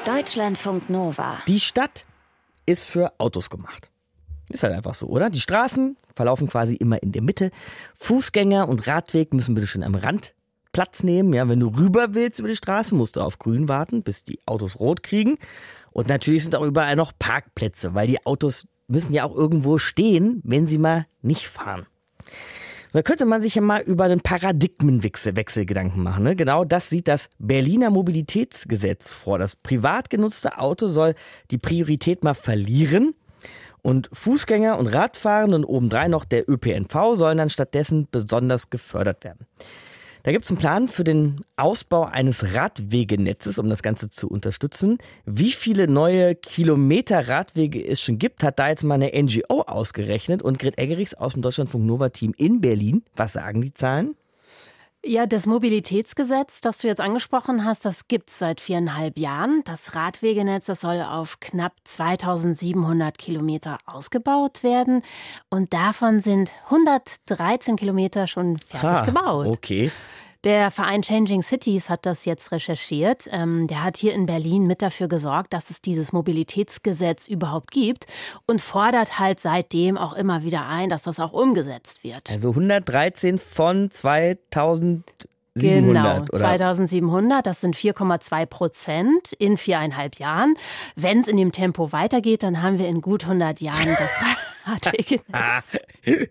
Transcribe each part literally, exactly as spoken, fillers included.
Deutschlandfunk Nova. Die Stadt ist für Autos gemacht. Ist halt einfach so, oder? Die Straßen verlaufen quasi immer in der Mitte. Fußgänger und Radweg müssen bitte schön am Rand Platz nehmen. Ja, wenn du rüber willst über die Straße, musst du auf Grün warten, bis die Autos rot kriegen. Und natürlich sind auch überall noch Parkplätze, weil die Autos müssen ja auch irgendwo stehen, wenn sie mal nicht fahren. So, da könnte man sich ja mal über einen Paradigmenwechsel Wechsel Gedanken machen. Ne? Genau das sieht das Berliner Mobilitätsgesetz vor. Das privat genutzte Auto soll die Priorität mal verlieren. Und Fußgänger und Radfahrende und obendrein noch der Ö P N V sollen dann stattdessen besonders gefördert werden. Da gibt es einen Plan für den Ausbau eines Radwegenetzes, um das Ganze zu unterstützen. Wie viele neue Kilometer Radwege es schon gibt, hat da jetzt mal eine N G O ausgerechnet. Und Grit Eggerichs aus dem Deutschlandfunk Nova Team in Berlin. Was sagen die Zahlen? Ja, das Mobilitätsgesetz, das du jetzt angesprochen hast, das gibt es seit viereinhalb Jahren. Das Radwegenetz, das soll auf knapp zweitausendsiebenhundert Kilometer ausgebaut werden. Und davon sind hundertdreizehn Kilometer schon fertig ha, gebaut. Okay. Der Verein Changing Cities hat das jetzt recherchiert. Ähm, der hat hier in Berlin mit dafür gesorgt, dass es dieses Mobilitätsgesetz überhaupt gibt und fordert halt seitdem auch immer wieder ein, dass das auch umgesetzt wird. Also hundertdreizehn von zweitausendsiebenhundert, Genau, oder? zweitausendsiebenhundert, das sind vier Komma zwei Prozent in viereinhalb Jahren. Wenn es in dem Tempo weitergeht, dann haben wir in gut hundert Jahren das Radwegenetz.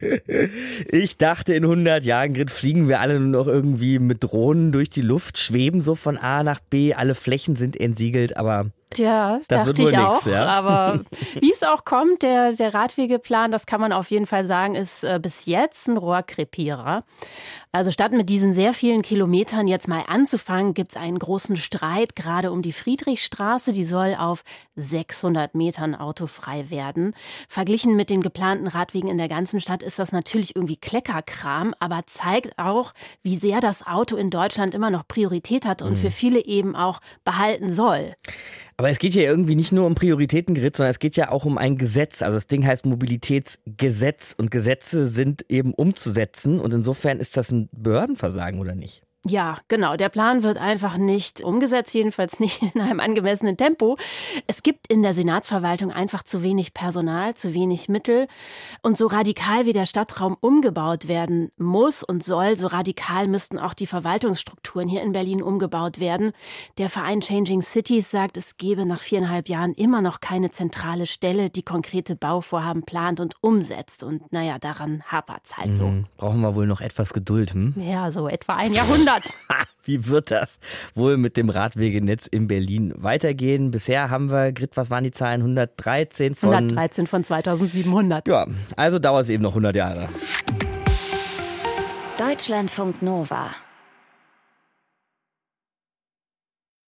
Ich dachte, in hundert Jahren, Grit, fliegen wir alle nur noch irgendwie mit Drohnen durch die Luft, schweben so von A nach B, alle Flächen sind entsiegelt, aber Ja, das dachte wird wohl ich auch. nix, ja? Aber wie es auch kommt, der, der Radwegeplan, das kann man auf jeden Fall sagen, ist äh, bis jetzt ein Rohrkrepierer. Also statt mit diesen sehr vielen Kilometern jetzt mal anzufangen, gibt es einen großen Streit, gerade um die Friedrichstraße. Die soll auf sechshundert Metern autofrei werden. Verglichen mit den geplanten Radwegen in der ganzen Stadt ist das natürlich irgendwie Kleckerkram, aber zeigt auch, wie sehr das Auto in Deutschland immer noch Priorität hat und mhm. für viele eben auch behalten soll. Aber es geht ja irgendwie nicht nur um Prioritäten, Grit, sondern es geht ja auch um ein Gesetz. Also das Ding heißt Mobilitätsgesetz und Gesetze sind eben umzusetzen. Und insofern ist das ein Behördenversagen, oder nicht? Ja, genau. Der Plan wird einfach nicht umgesetzt, jedenfalls nicht in einem angemessenen Tempo. Es gibt in der Senatsverwaltung einfach zu wenig Personal, zu wenig Mittel. Und so radikal wie der Stadtraum umgebaut werden muss und soll, so radikal müssten auch die Verwaltungsstrukturen hier in Berlin umgebaut werden. Der Verein Changing Cities sagt, es gebe nach viereinhalb Jahren immer noch keine zentrale Stelle, die konkrete Bauvorhaben plant und umsetzt. Und naja, daran hapert es halt so. Mhm. Brauchen wir wohl noch etwas Geduld, hm? Ja, so etwa ein Jahrhundert. Wie wird das wohl mit dem Radwegenetz in Berlin weitergehen? Bisher haben wir, Grit, was waren die Zahlen? hundertdreizehn von... hundertdreizehn von zweitausendsiebenhundert. Ja, also dauert es eben noch hundert Jahre. Deutschlandfunk Nova.